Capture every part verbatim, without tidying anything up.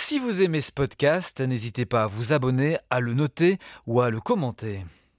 Si vous aimez ce podcast, n'hésitez pas à vous abonner, à le noter ou à le commenter.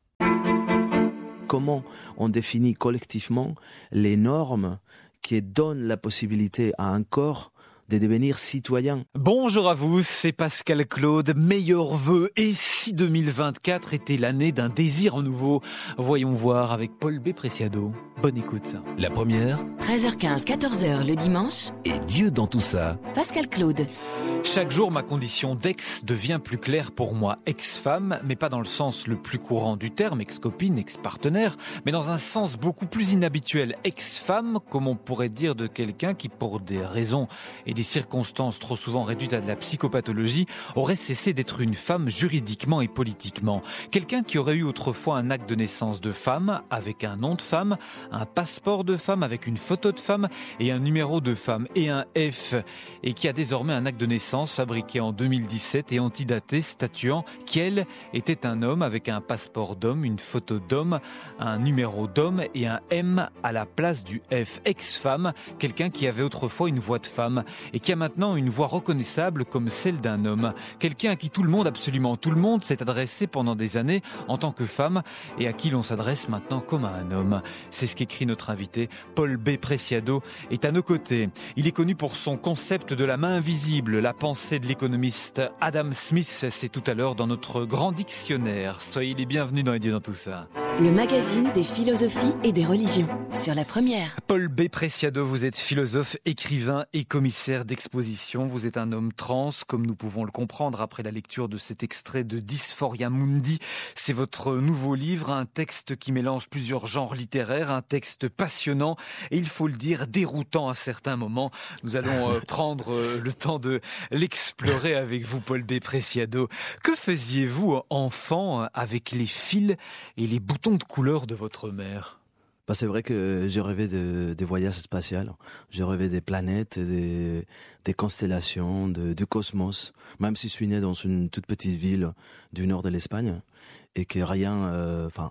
Comment on définit collectivement les normes qui donnent la possibilité à un corps de devenir citoyen. Bonjour à vous, c'est Pascal Claude, meilleurs vœux. Et si deux mille vingt-quatre était l'année d'un désir nouveau? Voyons voir avec Paul B. Preciado. Bonne écoute. La première, treize heures quinze, quatorze heures le dimanche, et Dieu dans tout ça. Pascal Claude. Chaque jour, ma condition d'ex devient plus claire pour moi. Ex-femme, mais pas dans le sens le plus courant du terme, ex-copine, ex-partenaire, mais dans un sens beaucoup plus inhabituel. Ex-femme, comme on pourrait dire de quelqu'un qui, pour des raisons et des circonstances trop souvent réduites à de la psychopathologie, aurait cessé d'être une femme juridiquement et politiquement. Quelqu'un qui aurait eu autrefois un acte de naissance de femme, avec un nom de femme, un passeport de femme avec une photo de femme et un numéro de femme et un F, et qui a désormais un acte de naissance fabriqué en deux mille dix-sept et antidaté statuant qu'elle était un homme avec un passeport d'homme, une photo d'homme, un numéro d'homme et un M à la place du F. Ex-femme, quelqu'un qui avait autrefois une voix de femme et qui a maintenant une voix reconnaissable comme celle d'un homme. Quelqu'un à qui tout le monde, absolument tout le monde, s'est adressé pendant des années en tant que femme et à qui l'on s'adresse maintenant comme à un homme. C'est ce qu'écrit notre invité. Paul B. Preciado est à nos côtés. Il est connu pour son concept de la main invisible, la pensée de l'économiste Adam Smith. C'est tout à l'heure dans notre grand dictionnaire. Soyez les bienvenus dans Les Dieux dans tout ça. Le magazine des philosophies et des religions. Sur la première. Paul B. Preciado, vous êtes philosophe, écrivain et commissaire d'exposition. Vous êtes un homme trans, comme nous pouvons le comprendre après la lecture de cet extrait de Dysphoria Mundi. C'est votre nouveau livre, un texte qui mélange plusieurs genres littéraires, un texte passionnant et, il faut le dire, déroutant à certains moments. Nous allons euh, prendre euh, le temps de l'explorer avec vous, Paul B. Preciado. Que faisiez-vous enfant avec les fils et les boutons de couleur de votre mère? Bah, c'est vrai que j'ai rêvé de, des voyages spatiaux, j'ai rêvé des planètes, des, des constellations, de, du cosmos, même si je suis né dans une toute petite ville du nord de l'Espagne et que rien, euh, enfin,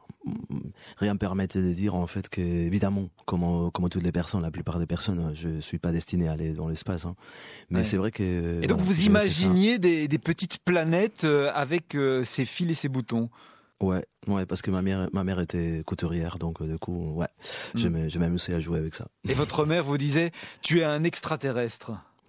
rien permettait de dire en fait que, évidemment, comme, comme toutes les personnes, la plupart des personnes, je suis pas destiné à aller dans l'espace, hein. Mais ouais. C'est vrai que... Et donc bon, vous imaginiez des, des petites planètes avec euh, ces fils et ces boutons? Ouais, ouais, parce que ma mère, ma mère était couturière, donc du coup, ouais, mmh. je, je m'amusais à jouer avec ça. Et votre mère vous disait, tu es un extraterrestre?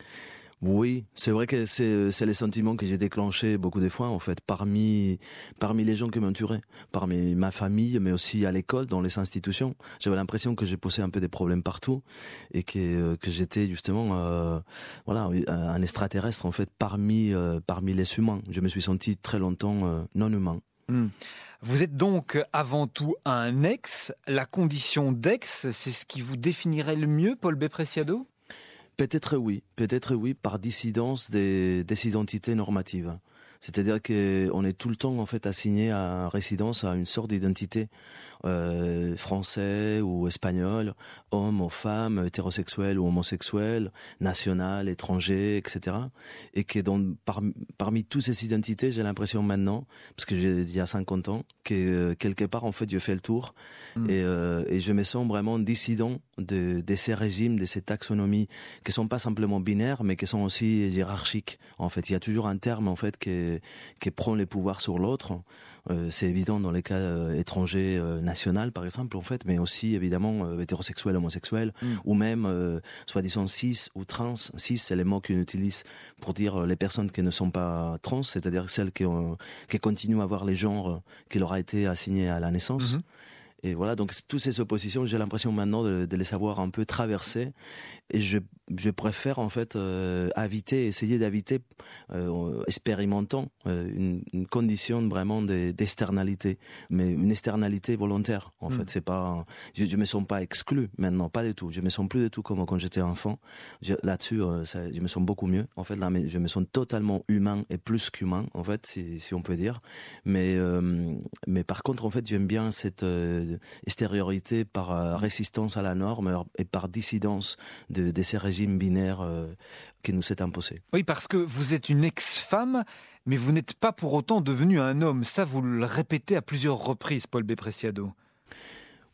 Oui, c'est vrai que c'est, c'est les sentiments que j'ai déclenchés beaucoup de fois, en fait, parmi, parmi les gens qui m'entouraient, parmi ma famille, mais aussi à l'école, dans les institutions. J'avais l'impression que j'ai posé un peu des problèmes partout et que, que j'étais justement, euh, voilà, un extraterrestre, en fait, parmi, euh, parmi les humains. Je me suis senti très longtemps euh, non humain. Mmh. Vous êtes donc avant tout un ex. La condition d'ex, c'est ce qui vous définirait le mieux, Paul B. Preciado? Peut-être oui, peut-être oui, par dissidence des, des identités normatives. C'est-à-dire qu'on est tout le temps en fait assigné à résidence à une sorte d'identité euh, français ou espagnol, homme ou femme, hétérosexuel ou homosexuel, national, étranger, et cetera. Et que dans, par, parmi toutes ces identités, j'ai l'impression maintenant, parce que j'ai il y a cinquante ans, que euh, quelque part en fait je fais le tour mmh. et, euh, et je me sens vraiment dissident de, de ces régimes, de ces taxonomies qui sont pas simplement binaires, mais qui sont aussi hiérarchiques. En fait, il y a toujours un terme en fait qui qui prend les pouvoirs sur l'autre. Euh, c'est évident dans les cas euh, étrangers, euh, national par exemple en fait, mais aussi évidemment euh, hétérosexuel, homosexuel, mm. ou même euh, soi-disant cis ou trans. Cis, c'est les mots qu'on utilise pour dire euh, les personnes qui ne sont pas trans, c'est-à-dire celles qui, ont, qui continuent à avoir les genres qui leur a été assigné à la naissance. Mm-hmm. Et voilà, donc toutes ces oppositions, j'ai l'impression maintenant de, de les savoir un peu traverser. Et je, je préfère en fait euh, éviter, essayer d'éviter, euh, expérimentant euh, une, une condition vraiment de, d'externalité, mais une externalité volontaire. En mmh. fait, c'est pas, je, je me sens pas exclu maintenant, pas du tout. Je me sens plus du tout comme quand j'étais enfant. Je, là-dessus, euh, ça, je me sens beaucoup mieux. En fait, là, mais je me sens totalement humain et plus qu'humain, en fait, si, si on peut dire. Mais, euh, mais par contre, en fait, j'aime bien cette euh, extériorité par euh, résistance à la norme et par dissidence de, de ces régimes binaires euh, qui nous s'est imposés. Oui, parce que vous êtes une ex-femme, mais vous n'êtes pas pour autant devenu un homme. Ça, vous le répétez à plusieurs reprises, Paul B. Preciado.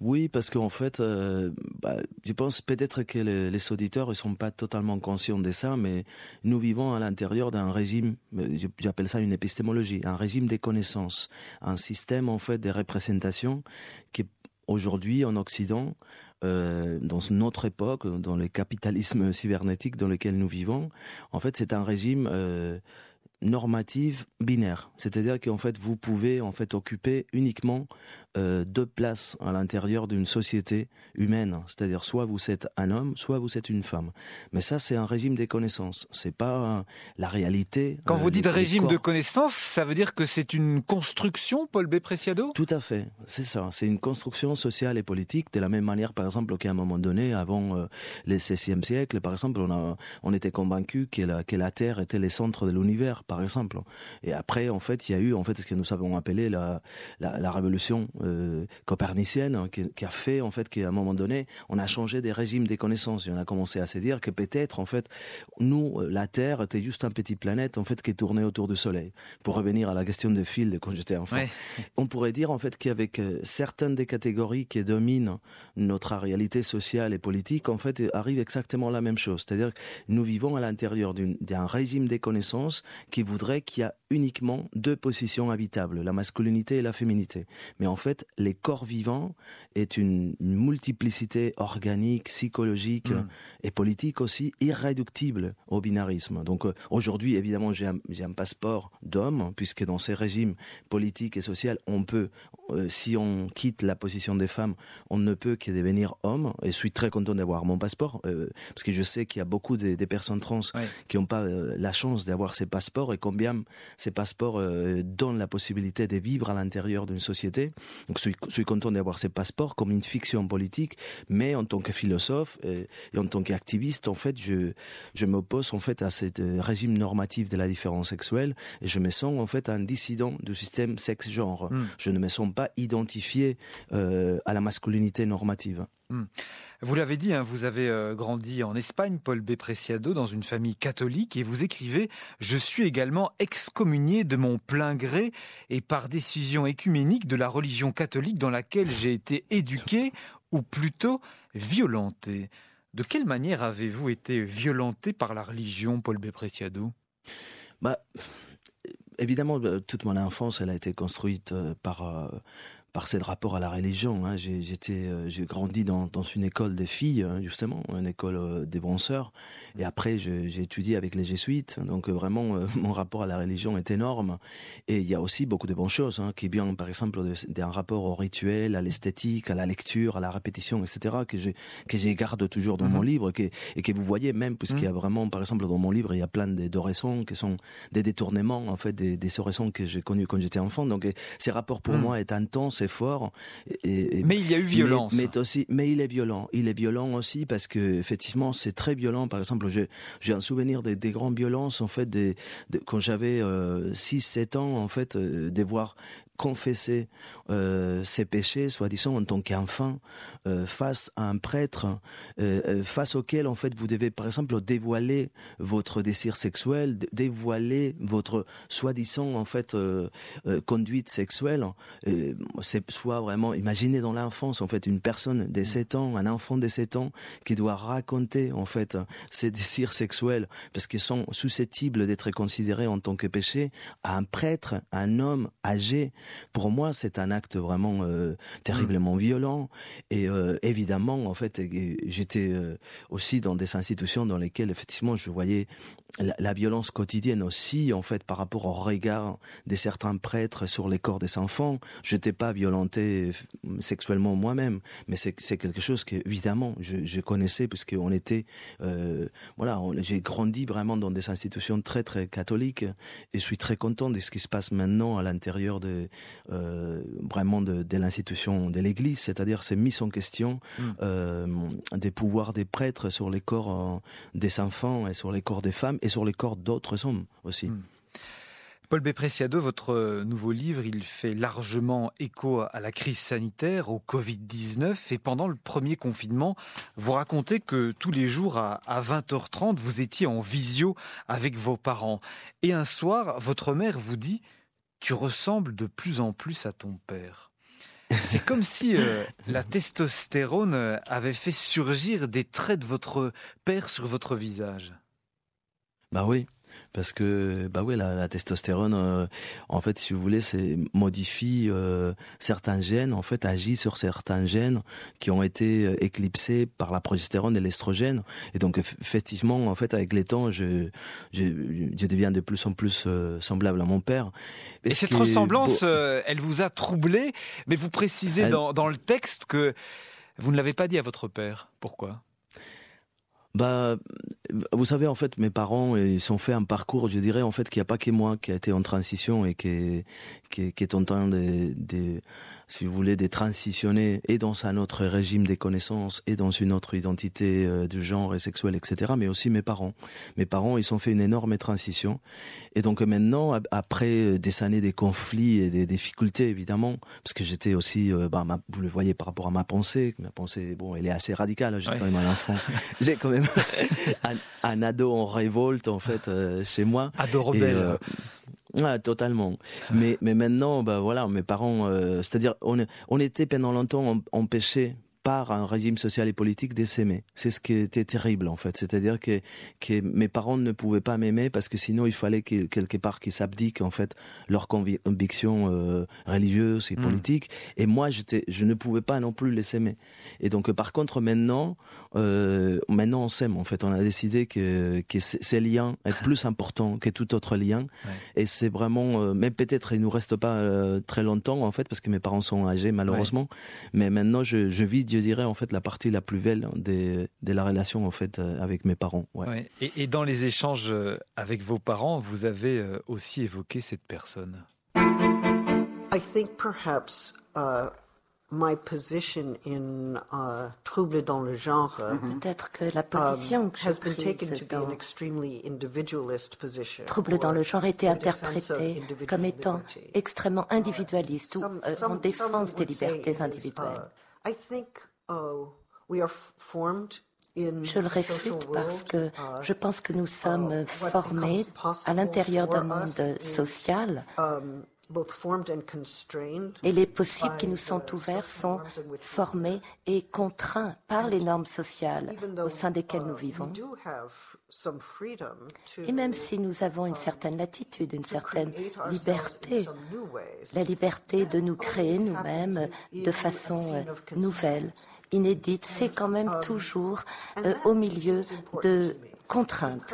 Oui, parce qu'en fait, euh, bah, je pense peut-être que les, les auditeurs ne sont pas totalement conscients de ça, mais nous vivons à l'intérieur d'un régime, j'appelle ça une épistémologie, un régime des connaissances, un système en fait de représentation qui aujourd'hui en Occident, euh, dans notre époque, dans le capitalisme cybernétique dans lequel nous vivons, en fait c'est un régime euh, normative binaire, c'est-à-dire qu'en fait vous pouvez en fait occuper uniquement euh, deux places à l'intérieur d'une société humaine, c'est-à-dire soit vous êtes un homme, soit vous êtes une femme. Mais ça c'est un régime des connaissances, c'est pas euh, la réalité. Quand euh, vous dites les, régime les de connaissances, ça veut dire que c'est une construction, Paul B. Preciado ? Tout à fait, c'est ça. C'est une construction sociale et politique de la même manière, par exemple, qu'à un moment donné, avant euh, le seizième siècle, par exemple, on, a, on était convaincu que la, que la Terre était le centre de l'univers, par exemple. Et après, en fait, il y a eu en fait ce que nous avons appelé la, la, la révolution euh, copernicienne, hein, qui, qui a fait en fait qu'à un moment donné, on a changé des régimes des connaissances. Et on a commencé à se dire que peut-être, en fait, nous, la Terre était juste un petit planète en fait qui tournait autour du Soleil. Pour revenir à la question de fil de quand j'étais enfant, ouais. On pourrait dire en fait qu'avec euh, certaines des catégories qui dominent notre réalité sociale et politique, en fait, arrive exactement la même chose. C'est-à-dire que nous vivons à l'intérieur d'une, d'un régime des connaissances qui voudrait qu'il y a uniquement deux positions habitables, la masculinité et la féminité. Mais en fait, les corps vivants est une, une multiplicité organique, psychologique mmh. et politique aussi irréductible au binarisme. Donc euh, aujourd'hui, évidemment, j'ai un, j'ai un passeport d'homme, puisque dans ces régimes politiques et sociaux, on peut, euh, si on quitte la position des femmes, on ne peut que devenir homme. Et je suis très content d'avoir mon passeport, euh, parce que je sais qu'il y a beaucoup de, de personnes trans ouais. qui n'ont pas euh, la chance d'avoir ces passeports, et combien ces passeports euh, donnent la possibilité de vivre à l'intérieur d'une société. Donc je suis, je suis content d'avoir ces passeports comme une fiction politique, mais en tant que philosophe et, et en tant qu'activiste, en fait, je, je m'oppose en fait à ce régime normatif de la différence sexuelle, et je me sens en fait un dissident du système sexe-genre. Mm. Je ne me sens pas identifié euh, à la masculinité normative. Mm. Vous l'avez dit, hein, vous avez euh, grandi en Espagne, Paul B. Preciado, dans une famille catholique, et vous écrivez « Je suis également excommunié de mon plein gré et par décision écuménique de la religion catholique dans laquelle j'ai été éduqué, ou plutôt violenté ». De quelle manière avez-vous été violenté par la religion, Paul B. Preciado ? Bah, évidemment, toute mon enfance, elle a été construite par... Euh, par ce rapport à la religion. Hein. J'ai, j'étais, euh, j'ai grandi dans, dans une école des filles, hein, justement, une école euh, des bonnes sœurs. Et après, je, j'ai étudié avec les jésuites. Donc euh, vraiment, euh, mon rapport à la religion est énorme. Et il y a aussi beaucoup de bonnes choses, hein, qui viennent, par exemple, de, d'un rapport au rituel, à l'esthétique, à la lecture, à la répétition, et cetera, que je, que je garde toujours dans mmh. mon livre, que, et que vous voyez même, puisqu'il y a vraiment, par exemple, dans mon livre, il y a plein de, d'oraisons qui sont des détournements, en fait, des, des oraisons que j'ai connues quand j'étais enfant. Donc, et, ces rapports, pour mmh. moi, est intense, c'est fort. Et, et, mais il y a eu violence. Mais, mais, aussi, mais il est violent. Il est violent aussi parce que effectivement, c'est très violent. Par exemple, j'ai, j'ai un souvenir des, des grandes violences en fait, des, de, quand j'avais euh, six sept ans, en fait, euh, de voir confesser euh, ses péchés, soi-disant en tant qu'enfant, euh, face à un prêtre, euh, face auquel en fait vous devez par exemple dévoiler votre désir sexuel, dévoiler votre soi-disant en fait euh, euh, conduite sexuelle. Et c'est soit vraiment, imaginez dans l'enfance en fait une personne de sept ans, un enfant de sept ans qui doit raconter en fait ses désirs sexuels parce qu'ils sont susceptibles d'être considérés en tant que péché à un prêtre, un homme âgé. Pour moi, c'est un acte vraiment euh, terriblement mmh. violent. Et euh, évidemment, en fait, j'étais euh, aussi dans des institutions dans lesquelles, effectivement, je voyais la, la violence quotidienne aussi, en fait, par rapport au regard de certains prêtres sur les corps des enfants. Je n'étais pas violenté sexuellement moi-même, mais c'est, c'est quelque chose que, évidemment, je, je connaissais puisque on était, euh, voilà, on, j'ai grandi vraiment dans des institutions très très catholiques et je suis très content de ce qui se passe maintenant à l'intérieur de euh, vraiment de, de l'institution de l'Église, c'est-à-dire c'est mise en question mmh. euh, des pouvoirs des prêtres sur les corps euh, des enfants et sur les corps des femmes et sur les corps d'autres hommes aussi. Mmh. Paul B. Preciado, votre nouveau livre, il fait largement écho à la crise sanitaire, au covid dix-neuf. Et pendant le premier confinement, vous racontez que tous les jours à, à vingt heures trente, vous étiez en visio avec vos parents. Et un soir, votre mère vous dit « Tu ressembles de plus en plus à ton père ». C'est comme si euh, la testostérone avait fait surgir des traits de votre père sur votre visage. Bah oui. Parce que bah oui, la, la testostérone, euh, en fait, si vous voulez, c'est modifie euh, certains gènes, en fait, agit sur certains gènes qui ont été euh, éclipsés par la progestérone et l'estrogène. Et donc, effectivement, en fait, avec les temps, je, je, je deviens de plus en plus euh, semblable à mon père. Et, et cette ressemblance, euh, elle vous a troublé, mais vous précisez elle... dans, dans le texte que vous ne l'avez pas dit à votre père. Pourquoi ? Bah, vous savez, en fait, mes parents, ils ont fait un parcours, je dirais, en fait, qu'il n'y a pas que moi qui a été en transition et qui est, qui est, qui est en train de, de, si vous voulez, de transitionner et dans un autre régime des connaissances et dans une autre identité de genre et sexuelle, et cetera. Mais aussi mes parents. Mes parents, ils ont fait une énorme transition. Et donc maintenant, après des années de conflits et des difficultés, évidemment, parce que j'étais aussi, bah, ma, vous le voyez par rapport à ma pensée, ma pensée, bon, elle est assez radicale. J'étais ouais. quand même un enfant. J'ai quand même un, un ado en révolte, en fait, euh, chez moi. Ado rebelle. Et, euh, Ouais, totalement. Mais mais maintenant, bah voilà, mes parents, euh, c'est-à-dire on on était pendant longtemps empêchés par un régime social et politique de s'aimer. C'est ce qui était terrible en fait. C'est-à-dire que que mes parents ne pouvaient pas m'aimer parce que sinon il fallait que, quelque part qu'ils s'abdiquent en fait leurs convictions euh, religieuses et mmh. politiques. Et moi j'étais, je ne pouvais pas non plus les aimer. Et donc par contre maintenant, euh, maintenant on s'aime en fait. On a décidé que que ces liens est plus important que tout autre lien. Ouais. Et c'est vraiment, euh, mais peut-être il nous reste pas euh, très longtemps en fait parce que mes parents sont âgés malheureusement. Ouais. Mais maintenant je, je vis, je dirais en fait la partie la plus belle de, de la relation en fait avec mes parents. Ouais. Ouais. Et, et dans les échanges avec vos parents, vous avez aussi évoqué cette personne. I think perhaps uh, my position in uh, trouble dans le genre mm-hmm. peut-être que la position um, que j'ai prise dans trouble dans le genre a été interprétée comme étant extrêmement individualiste ou euh, en défense des libertés individuelles. I think, uh, we are formed in je le réfute parce que je pense que nous sommes formés à l'intérieur d'un monde social et les possibles qui nous sont ouverts sont formés et contraints par les normes sociales au sein desquelles nous vivons. Et même si nous avons une certaine latitude, une certaine liberté, la liberté de nous créer nous-mêmes de façon nouvelle, inédite, c'est quand même toujours euh, au milieu de contraintes.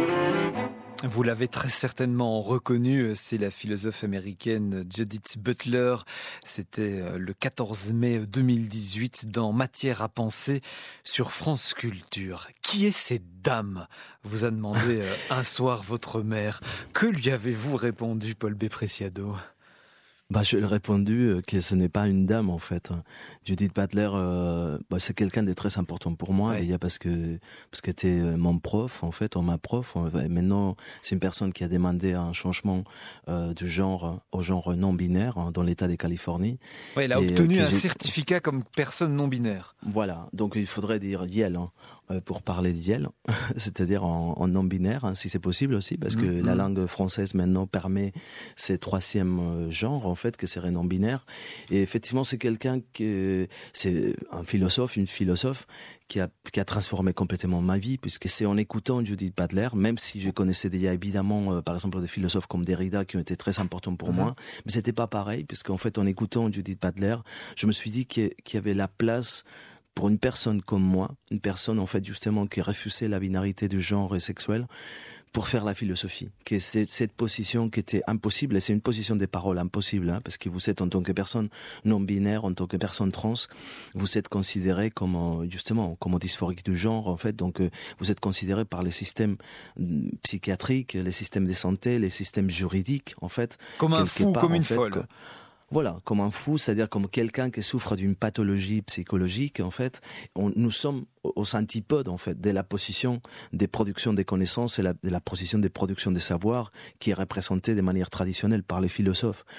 Vous l'avez très certainement reconnu, c'est la philosophe américaine Judith Butler. C'était le quatorze mai deux mille dix-huit dans Matière à penser sur France Culture. Qui est cette dame ? Vous a demandé un soir votre mère. Que lui avez-vous répondu, Paul B. Preciado ? Bah, je lui ai répondu que ce n'est pas une dame en fait. Judith Butler, euh, bah, c'est quelqu'un de très important pour moi, ouais. déjà parce que parce que t'es mon prof en fait, ou ma prof. Et maintenant, c'est une personne qui a demandé un changement euh, de genre au genre non binaire hein, dans l'État de Californie. Ouais, elle a et, obtenu euh, un certificat comme personne non binaire. Voilà, donc il faudrait dire Yel hein, pour parler d'Yel, c'est-à-dire en, en non binaire, hein, si c'est possible aussi, parce que mmh. la langue française maintenant permet ces troisième genres. En fait, que c'est non binaire. Et effectivement, c'est quelqu'un que c'est un philosophe, une philosophe qui a qui a transformé complètement ma vie, puisque c'est en écoutant Judith Butler, même si je connaissais déjà évidemment, euh, par exemple, des philosophes comme Derrida qui ont été très importants pour mm-hmm. moi, mais c'était pas pareil, puisqu'en fait, en écoutant Judith Butler, je me suis dit qu'il y avait la place pour une personne comme moi, une personne en fait justement qui refusait la binarité du genre et sexuel, pour faire la philosophie, que c'est cette position qui était impossible, et c'est une position des paroles impossible, hein, parce que vous êtes en tant que personne non binaire, en tant que personne trans, vous êtes considéré comme justement comme dysphorique du genre en fait, donc vous êtes considéré par les systèmes psychiatriques, les systèmes de santé, les systèmes juridiques en fait, comme un fou, part, comme une fait, folle. Que, Voilà, comme un fou, c'est-à-dire comme quelqu'un qui souffre d'une pathologie psychologique, en fait. On, nous sommes aux antipodes, en fait, de la position des productions des connaissances et la, de la position des productions des savoirs qui est représentée de manière traditionnelle par les philosophes.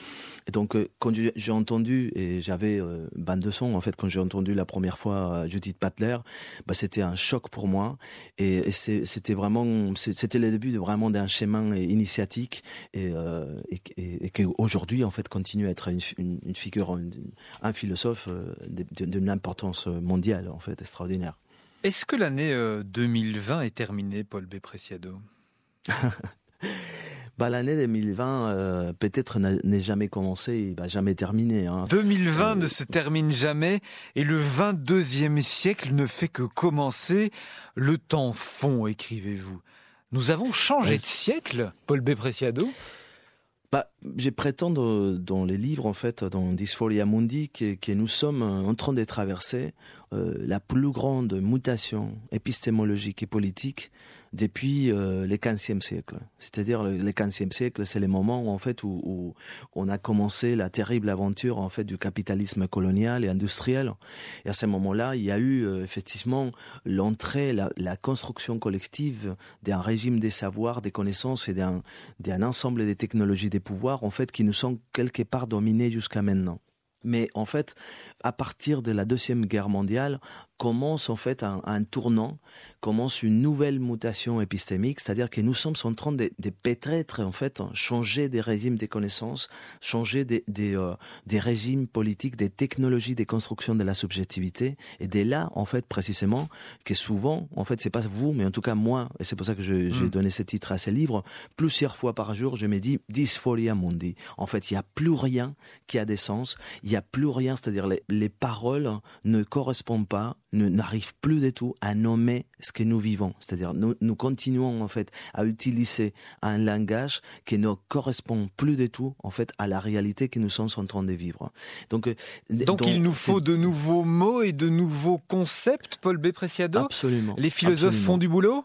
Et donc, euh, quand j'ai entendu, et j'avais euh, bande de son, en fait, quand j'ai entendu la première fois euh, Judith Butler, bah, c'était un choc pour moi. Et, et c'est, c'était vraiment, c'était le début de, vraiment d'un chemin initiatique et, euh, et, et, et qu'aujourd'hui, en fait, continue à être une, une, une figure, une, un philosophe euh, d'une importance mondiale, en fait, extraordinaire. Est-ce que l'année euh, deux mille vingt est terminée, Paul B. Preciado? Bah, l'année deux mille vingt, euh, peut-être n'est jamais commencée, et bah, jamais terminée. Hein. deux mille vingt euh, ne se termine jamais et le vingt-deuxième siècle ne fait que commencer. Le temps fond, écrivez-vous. Nous avons changé ouais, de siècle, Paul B. Preciado? Bah, j'ai prétendre dans les livres, en fait, dans Dysphoria Mundi, que, que nous sommes en train de traverser euh, la plus grande mutation épistémologique et politique depuis euh, le quinzième siècle. C'est-à-dire le, le quinzième siècle, c'est le moment en fait où, où on a commencé la terrible aventure en fait du capitalisme colonial et industriel. Et à ce moment-là, il y a eu euh, effectivement l'entrée, la, la construction collective d'un régime des savoirs, des connaissances et d'un, d'un ensemble des technologies des pouvoirs en fait qui nous sont quelque part dominés jusqu'à maintenant. Mais en fait, à partir de la Deuxième Guerre mondiale, commence en fait un, un tournant, commence une nouvelle mutation épistémique, c'est-à-dire que nous sommes en train de, de peut-être en fait changer des régimes des connaissances, changer des, des, euh, des régimes politiques, des technologies des constructions de la subjectivité, et dès là en fait précisément que souvent en fait c'est pas vous, mais en tout cas moi, et c'est pour ça que je, mmh. j'ai donné ce titre à ce livre, plusieurs fois par jour je me dis Dysphoria Mundi. En fait il y a plus rien qui a des sens, il y a plus rien, c'est-à-dire les, les paroles ne correspondent pas, ne, n'arrivent plus du tout à nommer ce que nous vivons. C'est-à-dire nous, nous continuons en fait à utiliser un langage qui ne correspond plus du tout en fait à la réalité que nous sommes en train de vivre. Donc, donc, donc il nous faut de nouveaux mots et de nouveaux concepts, Paul B. Preciado. Absolument. Les philosophes absolument. font du boulot.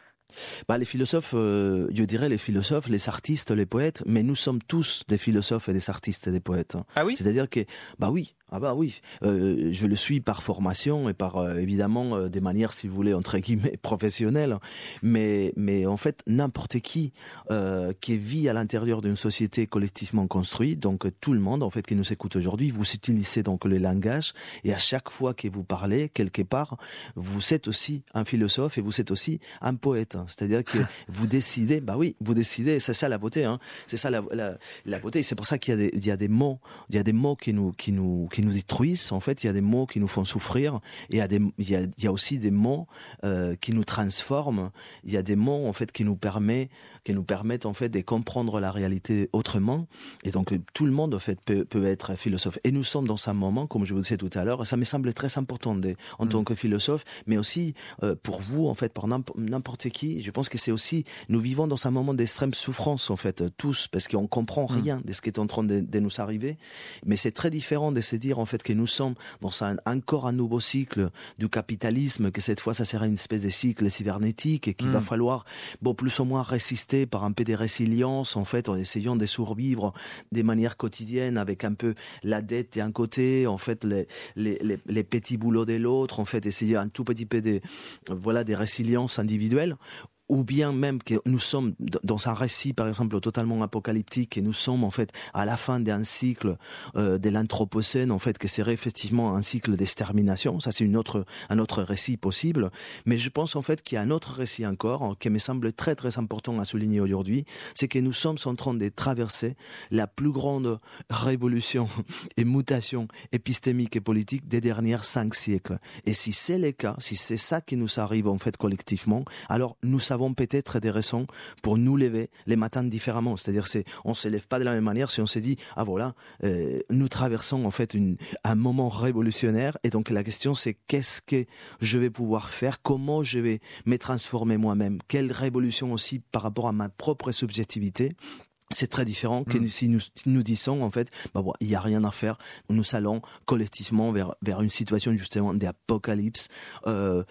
Bah, les philosophes, euh, je dirais les philosophes, les artistes, les poètes, mais nous sommes tous des philosophes et des artistes et des poètes. Ah oui ? C'est-à-dire que, bah oui, ah bah oui, euh, je le suis par formation et par euh, évidemment euh, des manières, si vous voulez, entre guillemets, professionnelles. Mais, mais en fait, n'importe qui euh, qui vit à l'intérieur d'une société collectivement construite, donc tout le monde en fait qui nous écoute aujourd'hui, vous utilisez donc le langage et à chaque fois que vous parlez quelque part, vous êtes aussi un philosophe et vous êtes aussi un poète. C'est-à-dire que vous décidez, bah oui, vous décidez, c'est ça la beauté, hein, c'est ça la, la, la beauté. C'est pour ça qu'il y a des, il y a des mots, il y a des mots qui nous, qui nous, qui nous détruisent. En fait, il y a des mots qui nous font souffrir. Et il y a des, il y a, il y a aussi des mots euh, qui nous transforment. Il y a des mots en fait qui nous permettent, qui nous permettent en fait de comprendre la réalité autrement. Et donc tout le monde en fait peut, peut être philosophe. Et nous sommes dans un moment, comme je vous disais tout à l'heure, ça me semble très important de, en mmh. tant que philosophe, mais aussi euh, pour vous en fait, pour n'importe qui. Je pense que c'est aussi, nous vivons dans un moment d'extrême souffrance en fait tous, parce qu'on comprend rien de ce qui est en train de, de nous arriver. Mais c'est très différent de se dire en fait que nous sommes dans un, encore un nouveau cycle du capitalisme, que cette fois ça sera une espèce de cycle cybernétique et qu'il mmh. va falloir bon plus ou moins résister par un peu de résilience en fait en essayant de survivre des manières quotidiennes avec un peu la dette d'un côté, en fait les, les, les, les petits boulots de l'autre, en fait essayer un tout petit peu de voilà des résiliences individuelles. Ou bien même que nous sommes dans un récit, par exemple, totalement apocalyptique, et nous sommes en fait à la fin d'un cycle euh, de l'anthropocène, en fait, que serait effectivement un cycle d'extermination. Ça, c'est une autre, un autre récit possible. Mais je pense en fait qu'il y a un autre récit encore qui me semble très très important à souligner aujourd'hui, c'est que nous sommes en train de traverser la plus grande révolution et mutation épistémique et politique des dernières cinq siècles. Et si c'est le cas, si c'est ça qui nous arrive en fait collectivement, alors nous savons avons peut-être des raisons pour nous lever les matins différemment. C'est-à-dire c'est on se lève pas de la même manière si on se dit ah voilà euh, nous traversons en fait une, un moment révolutionnaire et donc la question c'est qu'est-ce que je vais pouvoir faire, comment je vais me transformer moi-même, quelle révolution aussi par rapport à ma propre subjectivité. C'est très différent que mmh. si nous, si nous disons en fait bah bon, il y a rien à faire, nous allons collectivement vers vers une situation justement d'apocalypse. Euh,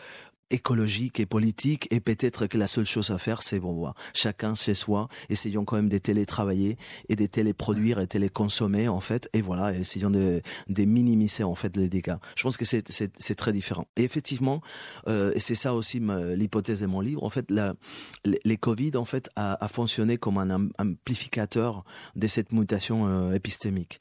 écologique et politique, et peut-être que la seule chose à faire, c'est bon, voilà, chacun chez soi, essayons quand même de télétravailler et de téléproduire et téléconsommer en fait, et voilà, essayons de, de minimiser en fait les dégâts. Je pense que c'est, c'est, c'est très différent. Et effectivement, euh, et c'est ça aussi ma, l'hypothèse de mon livre, en fait, la, les, les Covid en fait a, a fonctionné comme un amplificateur de cette mutation euh, épistémique.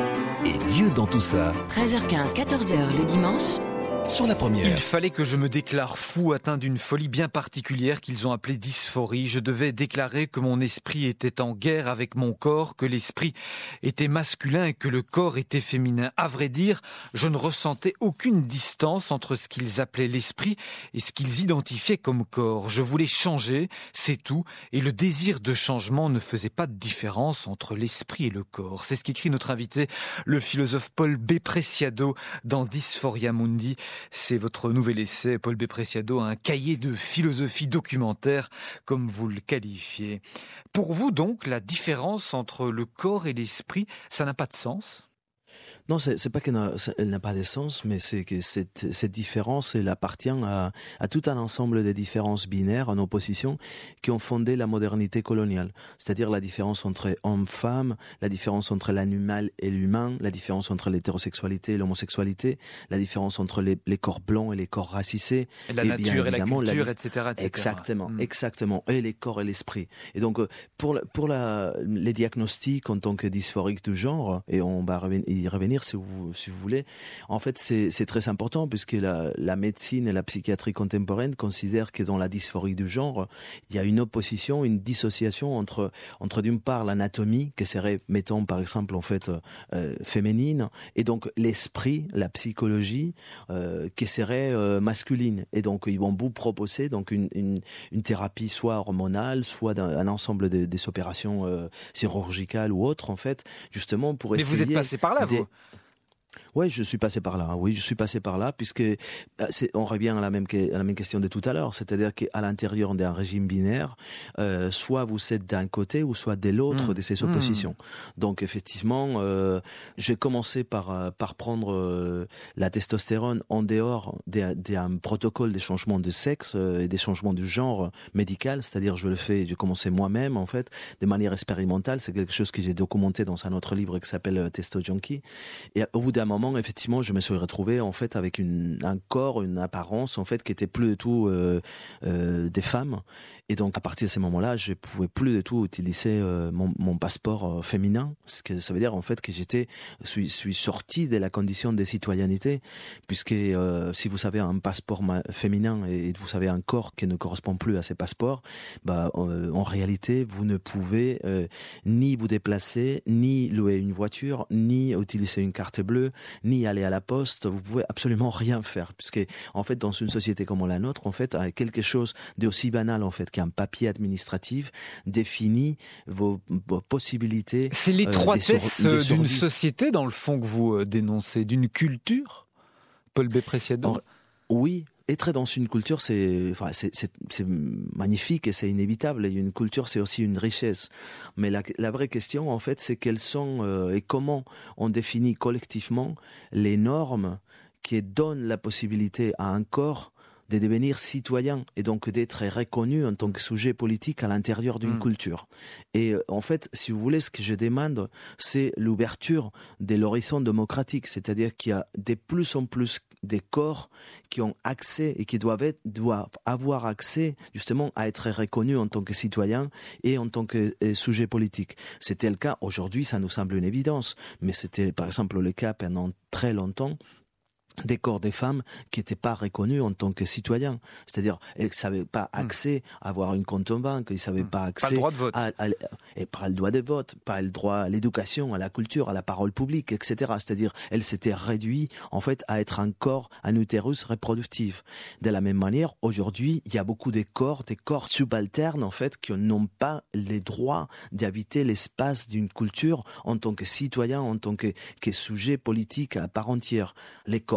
Et Dieu dans tout ça. treize heures quinze, quatorze heures le dimanche. Sur la première. Il fallait que je me déclare fou, atteint d'une folie bien particulière qu'ils ont appelée dysphorie. Je devais déclarer que mon esprit était en guerre avec mon corps, que l'esprit était masculin et que le corps était féminin. À vrai dire, je ne ressentais aucune distance entre ce qu'ils appelaient l'esprit et ce qu'ils identifiaient comme corps. Je voulais changer, c'est tout, et le désir de changement ne faisait pas de différence entre l'esprit et le corps. C'est ce qu'écrit notre invité, le philosophe Paul B. Preciado, dans Dysphoria Mundi. C'est votre nouvel essai, Paul B. Preciado, un cahier de philosophie documentaire, comme vous le qualifiez. Pour vous donc, la différence entre le corps et l'esprit, ça n'a pas de sens ? Non, c'est, c'est pas qu'elle n'a, elle n'a pas de sens, mais c'est que cette, cette différence, elle appartient à, à tout un ensemble de différences binaires en opposition qui ont fondé la modernité coloniale. C'est-à-dire la différence entre homme-femme, la différence entre l'animal et l'humain, la différence entre l'hétérosexualité et l'homosexualité, la différence entre les, les corps blancs et les corps racisés. Et la et nature et la culture, la, et cetera, et cetera. Exactement, mmh. exactement. Et les corps et l'esprit. Et donc, pour, pour la, les diagnostics en tant que dysphorique du genre, et on va y revenir si vous, si vous voulez, en fait c'est, c'est très important puisque la, la médecine et la psychiatrie contemporaine considèrent que dans la dysphorie du genre, il y a une opposition, une dissociation entre, entre d'une part l'anatomie, qui serait, mettons par exemple en fait euh, féminine, et donc l'esprit, la psychologie, euh, qui serait euh, masculine. Et donc ils vont vous proposer donc une, une, une thérapie soit hormonale, soit d'un, un ensemble de, des opérations euh, chirurgicales ou autres en fait, justement pour Mais essayer. vous êtes passé par là, des... vous. Oui, je suis passé par là. Oui, je suis passé par là, puisque c'est, on revient à la même à la même question de tout à l'heure, c'est-à-dire qu'à l'intérieur d'un régime binaire, euh, soit vous êtes d'un côté ou soit de l'autre mmh. de ces oppositions. Mmh. Donc effectivement, euh, j'ai commencé par par prendre euh, la testostérone en dehors d'un, d'un protocole des changements de sexe et des changements de genre médical, c'est-à-dire je le fais, j'ai commencé moi-même en fait, de manière expérimentale. C'est quelque chose que j'ai documenté dans un autre livre qui s'appelle Testo Junkie. Et au bout d'un moment, effectivement, je me suis retrouvé en fait avec une, un corps, une apparence en fait qui était plus du tout euh, euh, des femmes. Et donc à partir de ce moment-là, je pouvais plus du tout utiliser euh, mon, mon passeport euh, féminin, ce que ça veut dire en fait que j'étais suis, suis sorti de la condition de citoyenneté, puisque euh, si vous avez un passeport ma- féminin et vous avez un corps qui ne correspond plus à ces passeports, bah euh, en réalité vous ne pouvez euh, ni vous déplacer, ni louer une voiture, ni utiliser une carte bleue, ni aller à la poste. Vous pouvez absolument rien faire, puisque en fait dans une société comme la nôtre, en fait quelque chose d'aussi banal en fait qu'un papier administratif définit vos, vos possibilités. C'est l'étroitesse euh, sur, d'une société dans le fond que vous euh, dénoncez, d'une culture, Paul B. Preciado. Oui. Être dans une culture, c'est, enfin, c'est, c'est, c'est magnifique et c'est inévitable. Et une culture, c'est aussi une richesse. Mais la, la vraie question, en fait, c'est quelles sont euh, et comment on définit collectivement les normes qui donnent la possibilité à un corps de devenir citoyen et donc d'être reconnu en tant que sujet politique à l'intérieur d'une mmh. culture. Et euh, en fait, si vous voulez, ce que je demande, c'est l'ouverture de l'horizon démocratique, c'est-à-dire qu'il y a de plus en plus des corps qui ont accès et qui doivent, être, doivent avoir accès justement à être reconnus en tant que citoyens et en tant que euh, sujet politique. C'était le cas aujourd'hui, ça nous semble une évidence, mais c'était par exemple le cas pendant très longtemps des corps des femmes qui n'étaient pas reconnus en tant que citoyens. C'est-à-dire, elles ne savaient pas accès à avoir une compte en banque, ils ne savaient pas accès... Pas le droit de vote. À, à, et pas le droit de vote, pas le droit à l'éducation, à la culture, à la parole publique, et cetera. C'est-à-dire, elles s'étaient réduites, en fait, à être un corps, un utérus reproductif. De la même manière, aujourd'hui, il y a beaucoup de corps, des corps subalternes, en fait, qui n'ont pas les droits d'habiter l'espace d'une culture en tant que citoyen, en tant que, que sujet politique à part entière. Les corps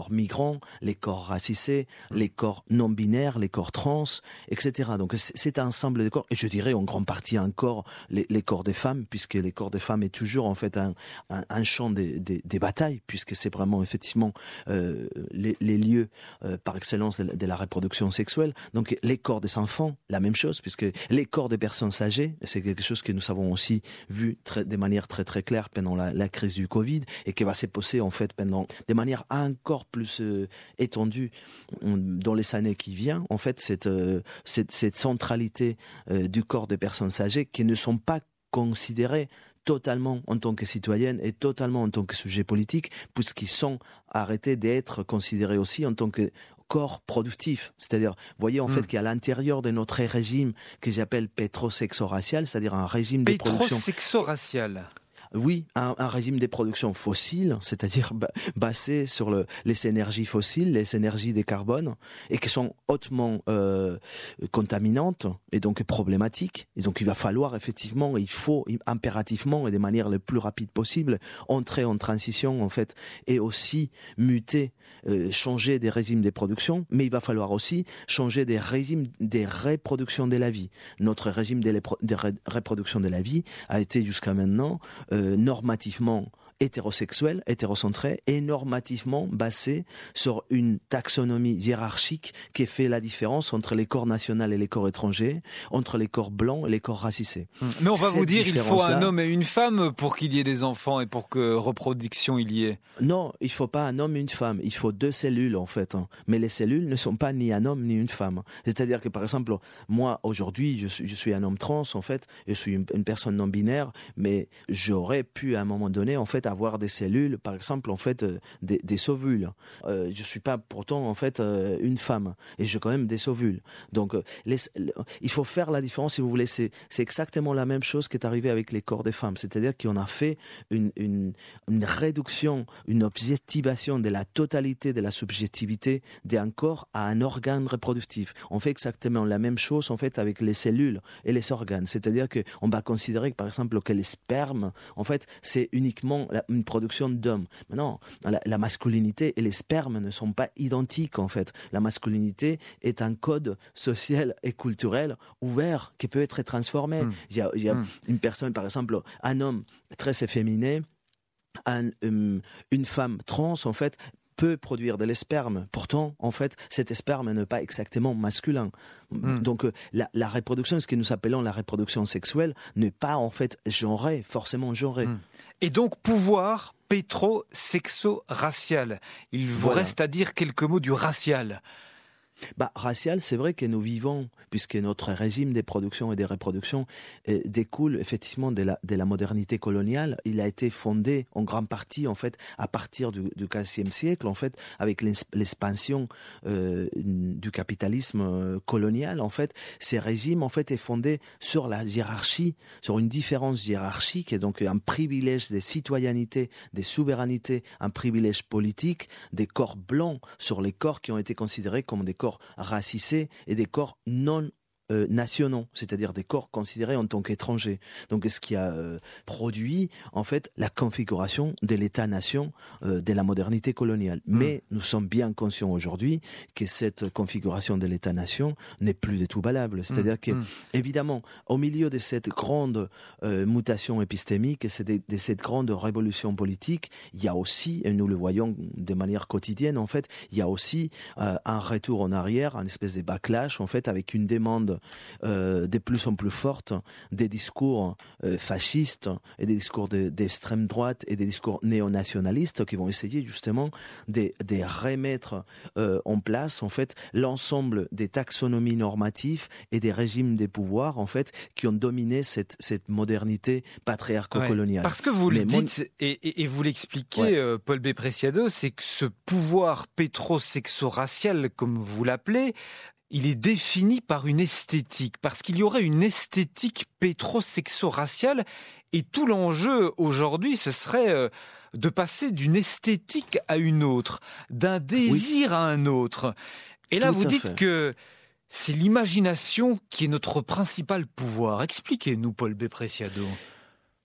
corps migrants, les corps racisés, les corps non-binaires, les corps trans, et cetera. Donc c'est un ensemble de corps, et je dirais en grande partie encore les, les corps des femmes, puisque les corps des femmes est toujours en fait un, un, un champ des, des, des batailles, puisque c'est vraiment effectivement euh, les, les lieux euh, par excellence de, de la reproduction sexuelle. Donc les corps des enfants, la même chose, puisque les corps des personnes âgées, c'est quelque chose que nous avons aussi vu très, de manière très très claire pendant la, la crise du Covid, et qui va se poser en fait pendant de manière encore plus euh, étendue dans les années qui viennent. En fait, cette, euh, cette, cette centralité euh, du corps des personnes âgées qui ne sont pas considérées totalement en tant que citoyennes et totalement en tant que sujets politiques, puisqu'ils sont arrêtés d'être considérés aussi en tant que corps productif. C'est-à-dire, vous voyez en mmh. fait qu'à l'intérieur de notre régime que j'appelle pétrosexo-racial, c'est-à-dire un régime de production... Pétrosexo-racial. Oui, un, un régime des productions fossiles, c'est-à-dire basé sur le, les énergies fossiles, les énergies des carbones, et qui sont hautement euh, contaminantes et donc problématiques. Et donc il va falloir effectivement, il faut impérativement et de manière le plus rapide possible entrer en transition en fait, et aussi muter, euh, changer des régimes de production, mais il va falloir aussi changer des régimes des reproductions de la vie. Notre régime de, de reproduction de la vie a été jusqu'à maintenant euh, normativement hétérosexuel, hétérocentré et normativement basé sur une taxonomie hiérarchique qui fait la différence entre les corps nationaux et les corps étrangers, entre les corps blancs et les corps racisés. Mais on va Cette vous dire il faut un homme et une femme pour qu'il y ait des enfants et pour que reproduction il y ait. Non, il faut pas un homme et une femme, il faut deux cellules en fait. Hein. Mais les cellules ne sont pas ni un homme ni une femme. C'est-à-dire que par exemple, moi aujourd'hui, je suis, je suis un homme trans en fait, je suis une, une personne non binaire, mais j'aurais pu à un moment donné en fait avoir des cellules, par exemple en fait euh, des, des ovules. Euh, je suis pas pourtant en fait euh, une femme et j'ai quand même des ovules. Donc euh, les, les, il faut faire la différence si vous voulez. C'est, c'est exactement la même chose qui est arrivé avec les corps des femmes. C'est-à-dire qu'on a fait une, une, une réduction, une objectivation de la totalité de la subjectivité d'un corps à un organe reproductif. On fait exactement la même chose en fait avec les cellules et les organes. C'est-à-dire que on va considérer que par exemple que les spermes en fait c'est uniquement la, une production d'hommes. Mais non, la, la masculinité et les spermes ne sont pas identiques en fait. La masculinité est un code social et culturel ouvert qui peut être transformé. Mmh. Il y a, il y a mmh. une personne, par exemple, un homme très efféminé, un, um, une femme trans en fait peut produire de l'esperme. Pourtant, en fait, cet sperme n'est pas exactement masculin. Mmh. Donc, la, la reproduction, ce que nous appelons la reproduction sexuelle, n'est pas en fait genrée, forcément genrée. Mmh. Et donc, pouvoir pétro-sexo-racial. Il vous voilà. reste à dire quelques mots du racial. Bah, racial, c'est vrai que nous vivons, puisque notre régime des productions et des reproductions euh, découle effectivement de la, de la modernité coloniale. Il a été fondé en grande partie, en fait, à partir du, du quinzième siècle, en fait, avec l'expansion euh, du capitalisme colonial. En fait, ces régimes, en fait, est fondé sur la hiérarchie, sur une différence hiérarchique, et donc un privilège des citoyennetés, des souverainetés, un privilège politique, des corps blancs sur les corps qui ont été considérés comme des corps racisés et des corps non Euh, nationaux, c'est-à-dire des corps considérés en tant qu'étrangers. Donc, ce qui a euh, produit, en fait, la configuration de l'État-nation euh, de la modernité coloniale. Mmh. Mais nous sommes bien conscients aujourd'hui que cette configuration de l'État-nation n'est plus du tout valable. C'est-à-dire mmh. que, mmh. évidemment, au milieu de cette grande euh, mutation épistémique, de, de cette grande révolution politique, il y a aussi, et nous le voyons de manière quotidienne, en fait, il y a aussi euh, un retour en arrière, un espèce de backlash, en fait, avec une demande Euh, de plus en plus forte des discours euh, fascistes et des discours de, d'extrême droite et des discours néonationalistes qui vont essayer justement de, de remettre euh, en place en fait l'ensemble des taxonomies normatives et des régimes des pouvoirs en fait qui ont dominé cette, cette modernité patriarco-coloniale. Ouais, parce que vous le Mais dites mon... et, et, et vous l'expliquez, ouais. euh, Paul B. Preciado, c'est que ce pouvoir pétro-sexo-racial, comme vous l'appelez, il est défini par une esthétique, parce qu'il y aurait une esthétique pétro-sexo-raciale, et tout l'enjeu aujourd'hui, ce serait de passer d'une esthétique à une autre, d'un désir oui. à un autre. Et là, tout vous dites fait. que c'est l'imagination qui est notre principal pouvoir. Expliquez-nous, Paul B. Preciado.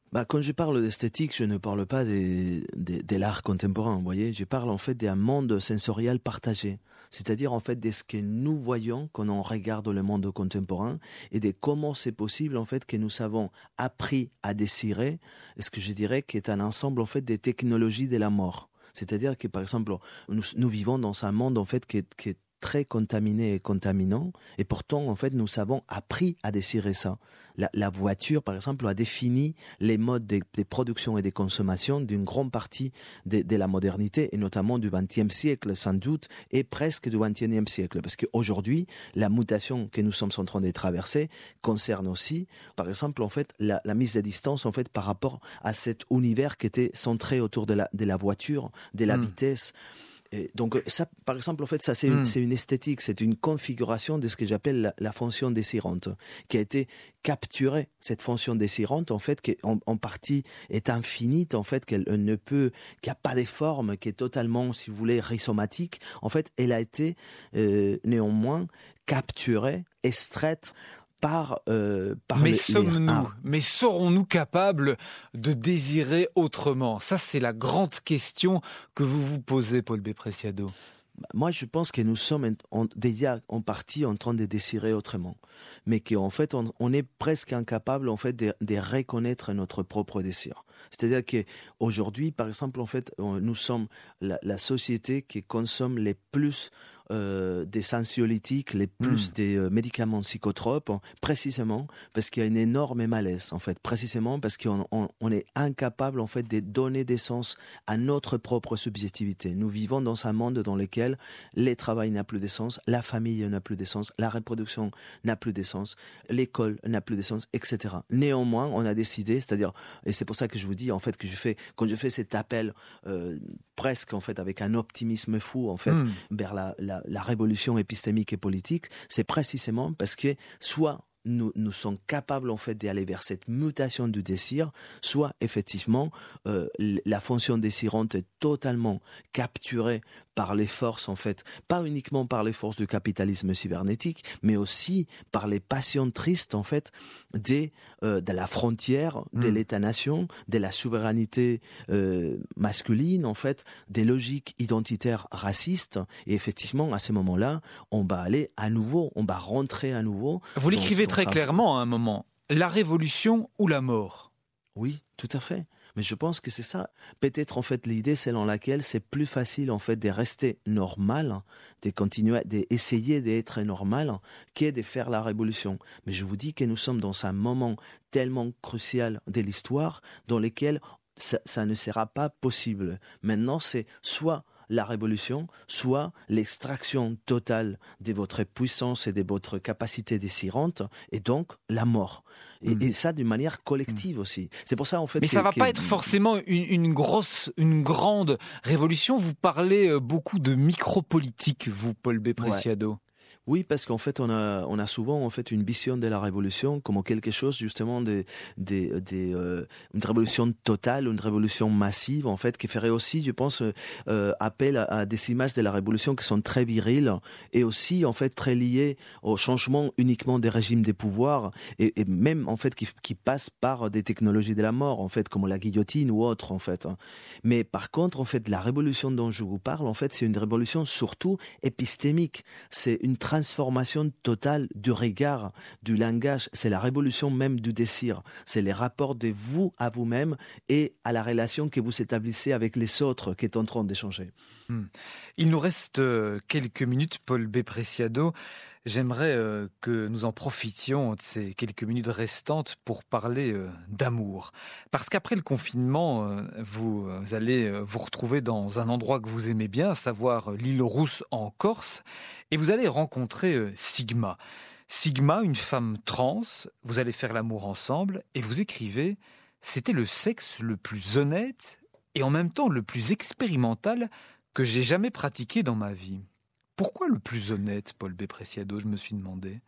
Bah, quand je parle d'esthétique, je ne parle pas des, des, de l'art contemporain, vous voyez. Je parle en fait d'un monde sensoriel partagé. C'est-à-dire en fait de ce que nous voyons quand on regarde le monde contemporain et de comment c'est possible en fait que nous avons appris à désirer, ce que je dirais qui est un ensemble en fait des technologies de la mort. C'est-à-dire que par exemple, nous, nous vivons dans un monde en fait qui est, qui est très contaminé et contaminant, et pourtant, en fait, nous avons appris à désirer ça. La, la voiture, par exemple, a défini les modes de, de production et de consommation d'une grande partie de, de la modernité, et notamment du vingtième siècle, sans doute, et presque du vingt et unième siècle. Parce qu'aujourd'hui, la mutation que nous sommes en train de traverser concerne aussi, par exemple, en fait, la, la mise à distance, en fait, par rapport à cet univers qui était centré autour de la, de la voiture, de la mmh. vitesse. Et donc ça, par exemple, en fait, ça c'est une, mmh. c'est une esthétique, c'est une configuration de ce que j'appelle la, la fonction désirante, qui a été capturée. Cette fonction désirante, en fait, qui en, en partie est infinie, en fait, qu'elle ne peut, qu'il n'y a pas de forme, qui est totalement, si vous voulez, rhizomatique. En fait, elle a été euh, néanmoins capturée, extraite. Par, euh, par mais les, sommes-nous, les... Ah. mais serons-nous capables de désirer autrement? Ça, c'est la grande question que vous vous posez, Paul B. Preciado. Moi, je pense que nous sommes en, déjà en partie en train de désirer autrement, mais qu'en fait, on, on est presque incapable en fait de, de reconnaître notre propre désir. C'est-à-dire qu'aujourd'hui, par exemple, en fait, nous sommes la, la société qui consomme les plus Euh, des anxiolytiques, les plus mmh. des euh, médicaments psychotropes, précisément parce qu'il y a une énorme malaise, en fait, précisément parce qu'on on, on est incapable, en fait, de donner des sens à notre propre subjectivité. Nous vivons dans un monde dans lequel le travail n'a plus de sens, la famille n'a plus de sens, la reproduction n'a plus de sens, l'école n'a plus de sens, et cetera. Néanmoins, on a décidé, c'est-à-dire, et c'est pour ça que je vous dis, en fait, que je fais, quand je fais cet appel euh, presque, en fait, avec un optimisme fou, en fait, mmh. vers la, la la révolution épistémique et politique, c'est précisément parce que soit nous, nous sommes capables en fait d'aller vers cette mutation du désir, soit effectivement euh, la fonction désirante est totalement capturée par les forces en fait, pas uniquement par les forces du capitalisme cybernétique, mais aussi par les passions tristes en fait des, euh, de la frontière de mmh. l'État-nation, de la souveraineté euh, masculine en fait, des logiques identitaires racistes. Et effectivement, à ce moment-là, on va aller à nouveau, on va rentrer à nouveau. Vous l'écrivez très un... clairement à un moment. La révolution ou la mort? Oui, tout à fait. Mais je pense que c'est ça. Peut-être en fait l'idée selon laquelle c'est plus facile en fait de rester normal, de continuer, d'essayer d'être normal, qu'est de faire la révolution. Mais je vous dis que nous sommes dans un moment tellement crucial de l'histoire dans lequel ça, ça ne sera pas possible. Maintenant, c'est soit la révolution, soit l'extraction totale de votre puissance et de votre capacité désirante, et donc la mort. Et, mmh. et ça d'une manière collective mmh. aussi. C'est pour ça en fait. Mais que, ça va que... pas être forcément une, une grosse, une grande révolution. Vous parlez beaucoup de micropolitique, vous, Paul B. Preciado. Ouais. Oui, parce qu'en fait, on a, on a souvent en fait une vision de la révolution comme quelque chose justement de, de, de euh, une révolution totale, une révolution massive en fait, qui ferait aussi, je pense, euh, appel à, à des images de la révolution qui sont très viriles et aussi en fait très liées au changement uniquement des régimes des pouvoirs et, et même en fait qui, qui passent par des technologies de la mort en fait, comme la guillotine ou autre en fait. Mais par contre, en fait, la révolution dont je vous parle, en fait, c'est une révolution surtout épistémique. C'est une transformation totale du regard, du langage. C'est la révolution même du désir. C'est les rapports de vous à vous-même et à la relation que vous établissez avec les autres qui est en train de changer. Hmm. Il nous reste quelques minutes, Paul B. Preciado. J'aimerais que nous en profitions de ces quelques minutes restantes pour parler d'amour. Parce qu'après le confinement, vous allez vous retrouver dans un endroit que vous aimez bien, à savoir l'île Rousse en Corse, et vous allez rencontrer Sigma. Sigma, une femme trans, vous allez faire l'amour ensemble, et vous écrivez « C'était le sexe le plus honnête et en même temps le plus expérimental que j'ai jamais pratiqué dans ma vie ». Pourquoi le plus honnête, Paul B. Preciado, je me suis demandé?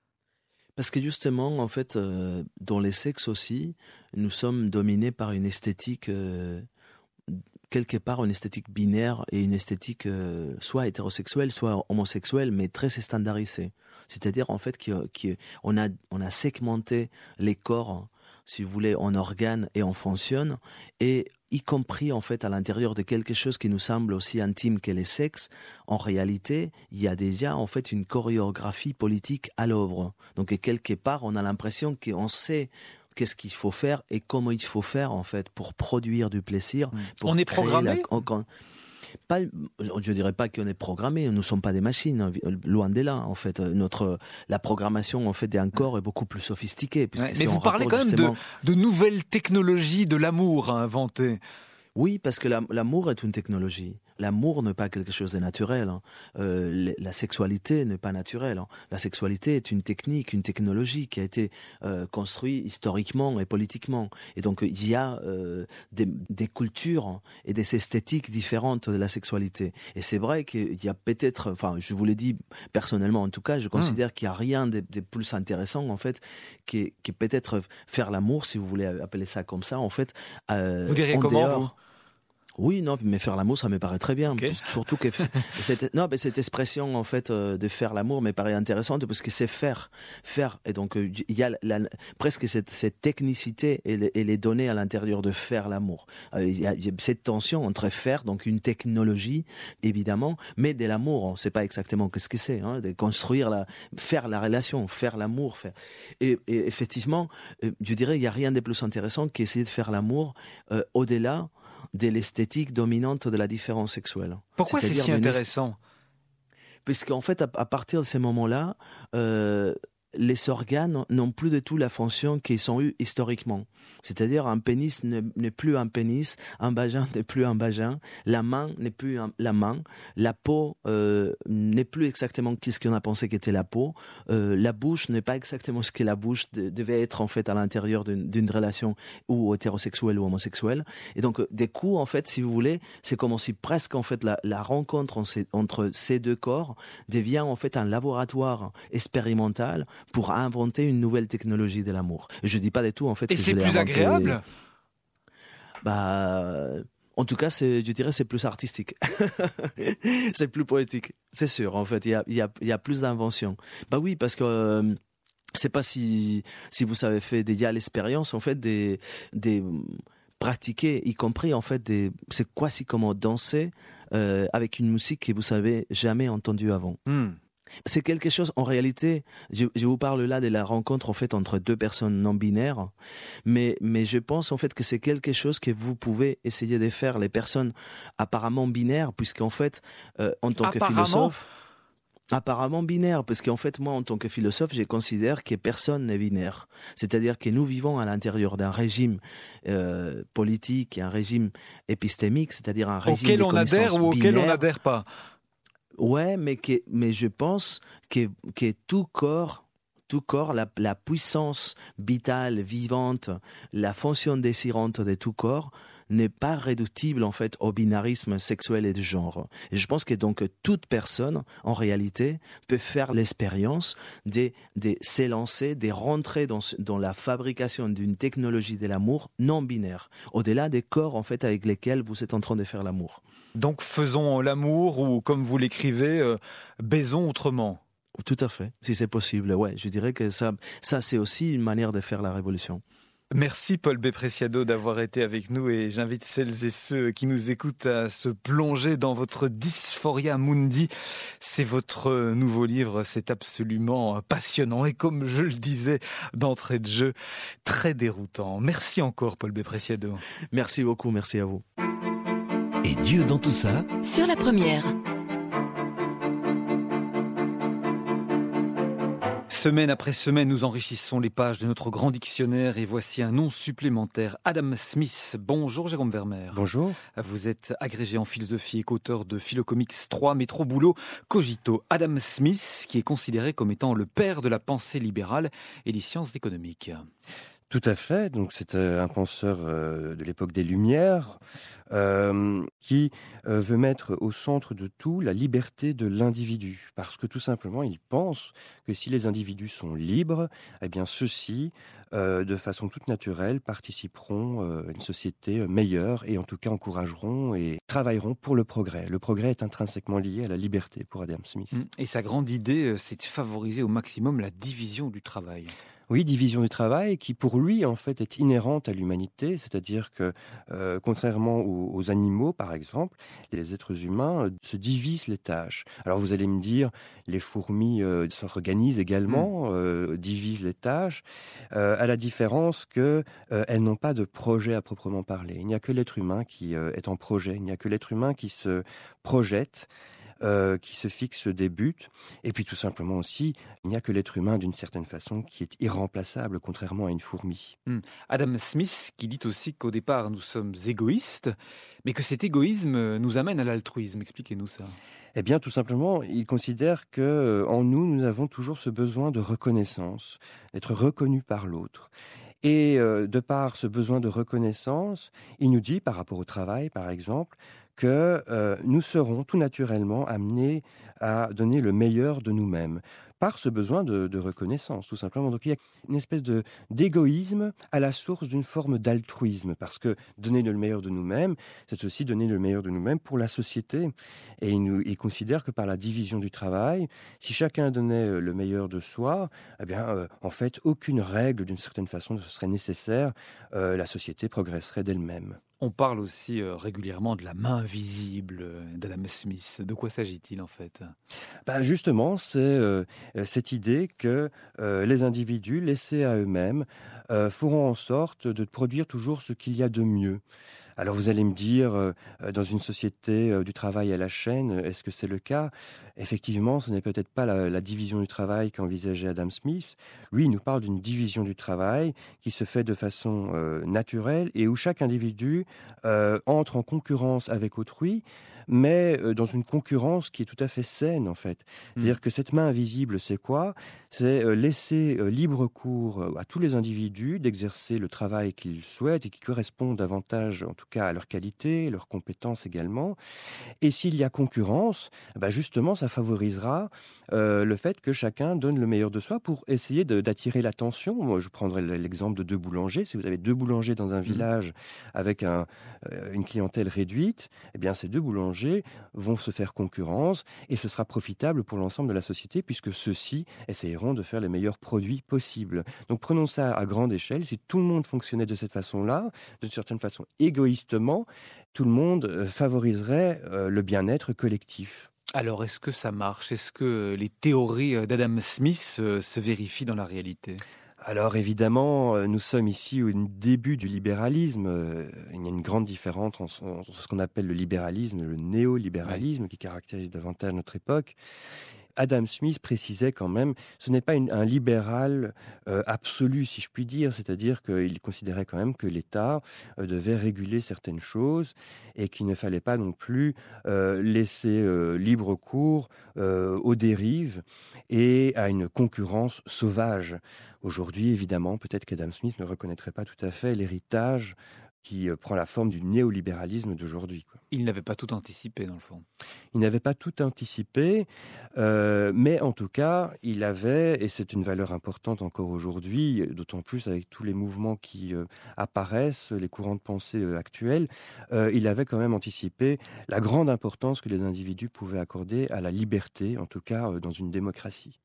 Parce que justement, en fait, euh, dans les sexes aussi, nous sommes dominés par une esthétique, euh, quelque part une esthétique binaire et une esthétique euh, soit hétérosexuelle, soit homosexuelle, mais très standardisée. C'est-à-dire, en fait, qu'on a, on a segmenté les corps si vous voulez, en organe et en fonction, et y compris en fait à l'intérieur de quelque chose qui nous semble aussi intime que les sexes, en réalité, il y a déjà en fait une chorégraphie politique à l'œuvre. Donc quelque part, on a l'impression qu'on sait qu'est-ce qu'il faut faire et comment il faut faire en fait pour produire du plaisir. Pour on est programmé la... Pas, je ne dirais pas qu'on est programmé, nous ne sommes pas des machines, loin de là. En fait, notre, la programmation en fait, d'un corps est beaucoup plus sophistiquée. Ouais, mais vous parlez quand même justement... de, de nouvelles technologies de l'amour à inventer. Oui, parce que la, l'amour est une technologie. L'amour n'est pas quelque chose de naturel. Hein. Euh, la sexualité n'est pas naturelle. Hein. La sexualité est une technique, une technologie qui a été euh, construite historiquement et politiquement. Et donc, il y a euh, des, des cultures et des esthétiques différentes de la sexualité. Et c'est vrai qu'il y a peut-être, enfin, je vous l'ai dit personnellement, en tout cas, je considère mmh. qu'il n'y a rien de, de plus intéressant, en fait, qui, qui peut-être faire l'amour, si vous voulez appeler ça comme ça, en fait. Euh, vous diriez comment, dehors, vous ? Oui, non, mais faire l'amour, ça me paraît très bien. Okay. Surtout que cette, non, mais cette expression en fait euh, de faire l'amour me paraît intéressante parce que c'est faire, faire. Et donc il euh, y a la, la, presque cette, cette technicité et les, les données à l'intérieur de faire l'amour. Il euh, y, y a cette tension entre faire, donc une technologie évidemment, mais de l'amour. On ne sait pas exactement qu'est-ce que c'est, hein, de construire la, faire la relation, faire l'amour, faire. Et, et effectivement, euh, je dirais il y a rien de plus intéressant qu'essayer de faire l'amour euh, au-delà de l'esthétique dominante de la différence sexuelle. Pourquoi c'est si intéressant ? Puisqu'en fait, à, à partir de ces moments-là, euh, les organes n'ont plus du tout la fonction qu'ils ont eue historiquement. C'est-à-dire un pénis n'est plus un pénis, un vagin n'est plus un vagin, la main n'est plus un, la main, la peau euh, n'est plus exactement ce qu'on a pensé qu'était la peau, euh, la bouche n'est pas exactement ce que la bouche de, devait être en fait à l'intérieur d'une, d'une relation ou hétérosexuelle ou homosexuelle. Et donc des coups en fait, si vous voulez, c'est comme si presque en fait la, la rencontre entre ces, entre ces deux corps devient en fait un laboratoire expérimental pour inventer une nouvelle technologie de l'amour. Et je dis pas du tout en fait. Et que c'est je l'ai plus inventé... agréable. Bah, en tout cas, c'est, je dirais, c'est plus artistique. C'est plus poétique, c'est sûr. En fait, il y a, il y a, il y a plus d'invention. Bah oui, parce que. Euh, je sais pas si si vous avez fait déjà l'expérience en fait des des pratiquer, y compris en fait des c'est quoi si comment danser euh, avec une musique que vous savez jamais entendue avant. Mm. C'est quelque chose, en réalité, je, je vous parle là de la rencontre en fait entre deux personnes non binaires, mais, mais je pense en fait que c'est quelque chose que vous pouvez essayer de faire les personnes apparemment binaires, puisqu'en fait, euh, en tant que philosophe, apparemment binaire, parce qu'en fait, moi, en tant que philosophe, je considère que personne n'est binaire. C'est-à-dire que nous vivons à l'intérieur d'un régime euh, politique, un régime épistémique, c'est-à-dire un régime auquel on adhère ou auquel on n'adhère pas. Ouais, mais, que, mais je pense que, que tout corps, tout corps, la, la puissance vitale, vivante, la fonction désirante de tout corps n'est pas réductible en fait au binarisme sexuel et de genre. Et je pense que donc toute personne, en réalité, peut faire l'expérience de, de s'élancer, de rentrer dans, dans la fabrication d'une technologie de l'amour non binaire, au-delà des corps en fait avec lesquels vous êtes en train de faire l'amour. Donc faisons l'amour ou, comme vous l'écrivez, euh, baisons autrement. Tout à fait, si c'est possible. Ouais, je dirais que ça, ça c'est aussi une manière de faire la révolution. Merci Paul B. Preciado d'avoir été avec nous et j'invite celles et ceux qui nous écoutent à se plonger dans votre Dysphoria Mundi. C'est votre nouveau livre, c'est absolument passionnant et comme je le disais d'entrée de jeu, très déroutant. Merci encore Paul B. Preciado. Merci beaucoup, merci à vous. Et Dieu dans tout ça ? Sur la première. Semaine après semaine, nous enrichissons les pages de notre grand dictionnaire et voici un nom supplémentaire. Adam Smith. Bonjour Jérôme Vermeer. Bonjour. Vous êtes agrégé en philosophie et qu'auteur de Philocomics trois, Métro Boulot, Cogito. Adam Smith, qui est considéré comme étant le père de la pensée libérale et des sciences économiques. Tout à fait. Donc c'est un penseur de l'époque des Lumières euh, qui euh, veut mettre au centre de tout la liberté de l'individu, parce que tout simplement il pense que si les individus sont libres, eh bien ceux-ci, euh, de façon toute naturelle, participeront euh, à une société meilleure et en tout cas encourageront et travailleront pour le progrès. Le progrès est intrinsèquement lié à la liberté pour Adam Smith. Et sa grande idée, c'est de favoriser au maximum la division du travail. Oui, division du travail qui, pour lui, en fait, est inhérente à l'humanité, c'est-à-dire que, euh, contrairement aux, aux animaux, par exemple, les êtres humains euh, se divisent les tâches. Alors, vous allez me dire, les fourmis euh, s'organisent également, mmh. euh, divisent les tâches, euh, à la différence que euh, elles n'ont pas de projet à proprement parler. Il n'y a que l'être humain qui euh, est en projet, il n'y a que l'être humain qui se projette, Euh, qui se fixe des buts, et puis tout simplement aussi, il n'y a que l'être humain d'une certaine façon qui est irremplaçable, contrairement à une fourmi. Mmh. Adam Smith qui dit aussi qu'au départ nous sommes égoïstes, mais que cet égoïsme nous amène à l'altruisme. Expliquez-nous ça. Eh bien, tout simplement, il considère que euh, en nous, nous avons toujours ce besoin de reconnaissance, d'être reconnus par l'autre. Et euh, de par ce besoin de reconnaissance, il nous dit, par rapport au travail, par exemple, que euh, nous serons tout naturellement amenés à donner le meilleur de nous-mêmes, par ce besoin de, de reconnaissance, tout simplement. Donc il y a une espèce de, d'égoïsme à la source d'une forme d'altruisme, parce que donner le meilleur de nous-mêmes, c'est aussi donner le meilleur de nous-mêmes pour la société. Et il, nous, il considère que par la division du travail, si chacun donnait le meilleur de soi, eh bien, euh, en fait, aucune règle, d'une certaine façon, ne serait nécessaire. Euh, la société progresserait d'elle-même. On parle aussi euh, régulièrement de la main invisible euh, d'Adam Smith. De quoi s'agit-il en fait ? Ben justement, c'est euh, cette idée que euh, les individus, laissés à eux-mêmes, euh, feront en sorte de produire toujours ce qu'il y a de mieux. Alors vous allez me dire, euh, dans une société euh, du travail à la chaîne, est-ce que c'est le cas ? Effectivement, ce n'est peut-être pas la, la division du travail qu'envisageait Adam Smith. Lui, il nous parle d'une division du travail qui se fait de façon euh, naturelle et où chaque individu euh, entre en concurrence avec autrui, mais euh, dans une concurrence qui est tout à fait saine, en fait. C'est-à-dire mmh. que cette main invisible, c'est quoi ? C'est euh, laisser euh, libre cours euh, à tous les individus d'exercer le travail qu'ils souhaitent et qui correspond davantage, en tout cas, à leur qualité, leurs compétences également. Et s'il y a concurrence, bah justement, ça favorisera euh, le fait que chacun donne le meilleur de soi pour essayer de, d'attirer l'attention. Moi, je prendrai l'exemple de deux boulangers. Si vous avez deux boulangers dans un mmh. village avec un, euh, une clientèle réduite, eh bien, ces deux boulangers vont se faire concurrence et ce sera profitable pour l'ensemble de la société puisque ceux-ci essayeront de faire les meilleurs produits possibles. Donc, prenons ça à grande échelle. Si tout le monde fonctionnait de cette façon-là, d'une certaine façon égoïstement, tout le monde favoriserait euh, le bien-être collectif. Alors, est-ce que ça marche ? Est-ce que les théories d'Adam Smith euh, se vérifient dans la réalité ? Alors évidemment, nous sommes ici au début du libéralisme. Il y a une grande différence entre ce qu'on appelle le libéralisme et le néolibéralisme, oui. qui caractérise davantage notre époque. Adam Smith précisait quand même, ce n'est pas une, un libéral euh, absolu, si je puis dire, c'est-à-dire qu'il considérait quand même que l'État euh, devait réguler certaines choses et qu'il ne fallait pas non plus euh, laisser euh, libre cours euh, aux dérives et à une concurrence sauvage. Aujourd'hui, évidemment, peut-être qu'Adam Smith ne reconnaîtrait pas tout à fait l'héritage qui prend la forme du néolibéralisme d'aujourd'hui, quoi. Il n'avait pas tout anticipé, dans le fond. Il n'avait pas tout anticipé, euh, mais en tout cas, il avait, et c'est une valeur importante encore aujourd'hui, d'autant plus avec tous les mouvements qui euh, apparaissent, les courants de pensée euh, actuels, euh, il avait quand même anticipé la grande importance que les individus pouvaient accorder à la liberté, en tout cas euh, dans une démocratie.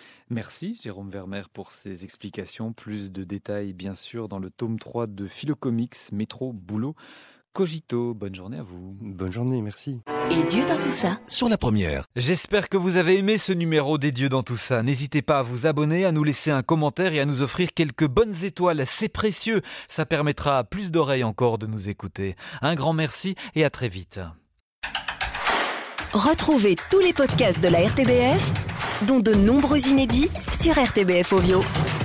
Merci Jérôme Vermeer pour ces explications. Plus de détails bien sûr dans le tome trois de Philocomics, Métro, Boulot, Cogito. Bonne journée à vous. Bonne journée, merci. Et Dieu dans tout ça Sur la première. J'espère que vous avez aimé ce numéro des Dieux dans tout ça. N'hésitez pas à vous abonner, à nous laisser un commentaire et à nous offrir quelques bonnes étoiles. C'est précieux. Ça permettra à plus d'oreilles encore de nous écouter. Un grand merci et à très vite. Retrouvez tous les podcasts de la R T B F, dont de nombreux inédits, sur R T B F Audio.